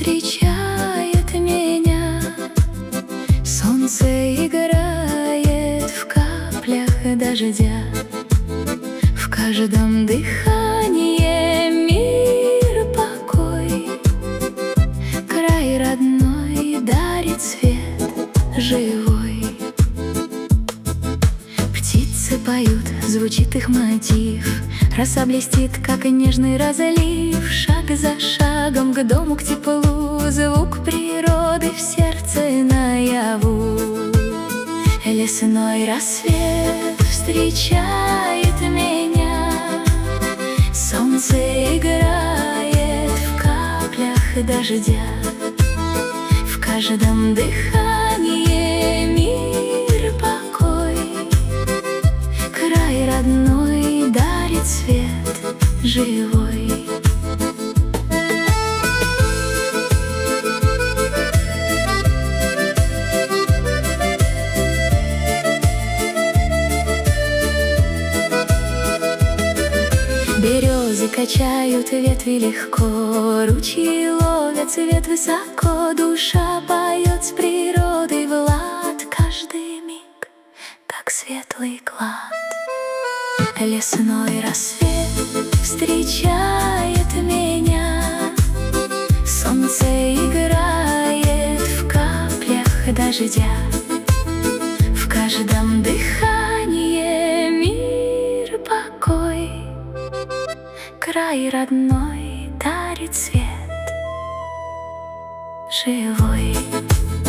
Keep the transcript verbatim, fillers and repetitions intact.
встречает меня. Солнце играет в каплях дождя, в каждом дыхании мир, покой. Край родной дарит свет живой. Птицы поют, звучит их мотив, роса блестит, как нежный разлив. Шаг за шагом к дому, к теплу, звук природы в сердце наяву. Лесной рассвет встречает меня. Солнце играет в каплях дождя, в каждом дыхании мир, покой. Край родной дарит свет живой. Березы качают ветви легко, ручьи ловят цвет высоко. Душа поет с природой в лад, каждый миг, как светлый клад. Лесной рассвет встречает меня. Солнце играет в каплях дождя, в каждом дыхании мир, покой. Край родной дарит свет живой.